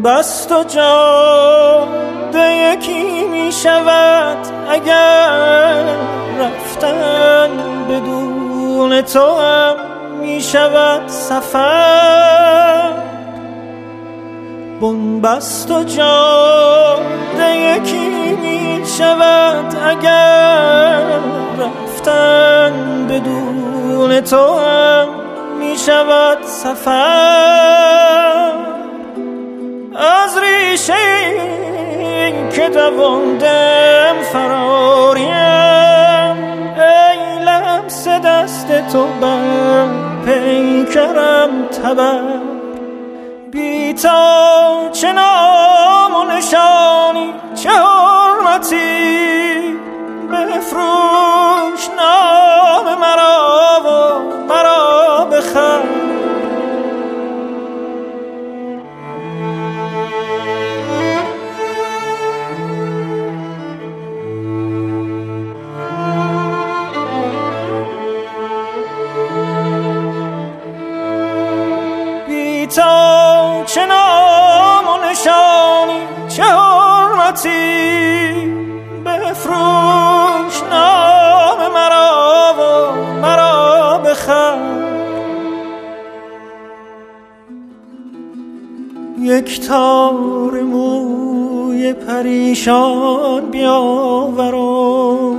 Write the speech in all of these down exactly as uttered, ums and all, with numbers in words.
بنبست و جاده یکی می شود اگر رفتن بدون تو هم می شود سفر. بنبست و جاده یکی می شود اگر رفتن بدون تو هم می شود سفر. از ریشه این که دواندم فراریم، ای لمس دست تو بر پیکرم تبر. بی تا چه نام و نشانی چه حرمتی، بفروش نام مرا و مرا بخر. بی تا چه نام و نشانی چه حرمتی، بفروش نام مرا و مرا بخر. یک تار موی پریشان بیاور و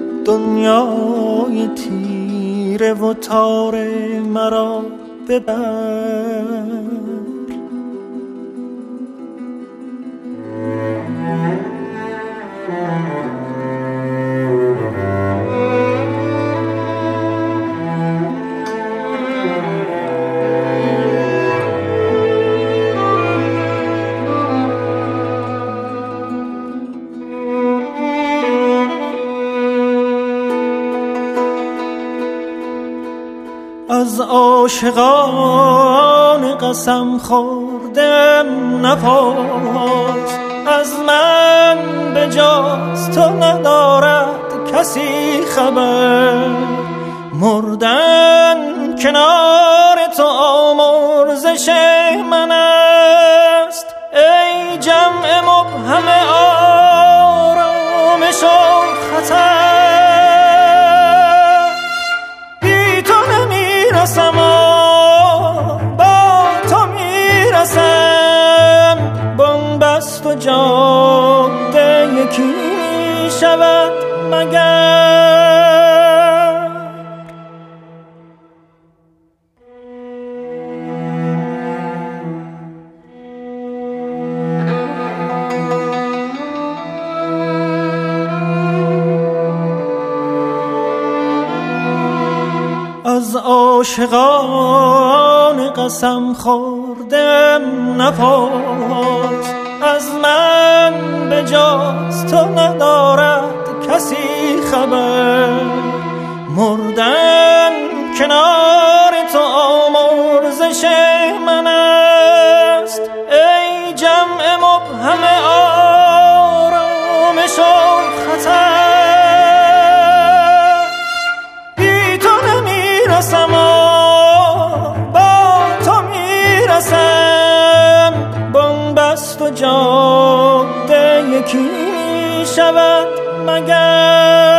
دنیای تیره و تار مرا ببر. از عاشقان قسم خوردم نپرس، از من به جز تو ندارد کسی خبر. مردن کنار تو آمرزش من است، ای جمع مبهم آرامش و خطر. با تو میرسم، بنبست و جاده یکی شود مگر. از عاشقان قسم خوردم نپرس، از من به جز تو ندارد کسی خبر. مردن کنار تو آمرزش من است، ای جمع مبهم آرامش و خطر. بنبست و جاده یکی شود مگر.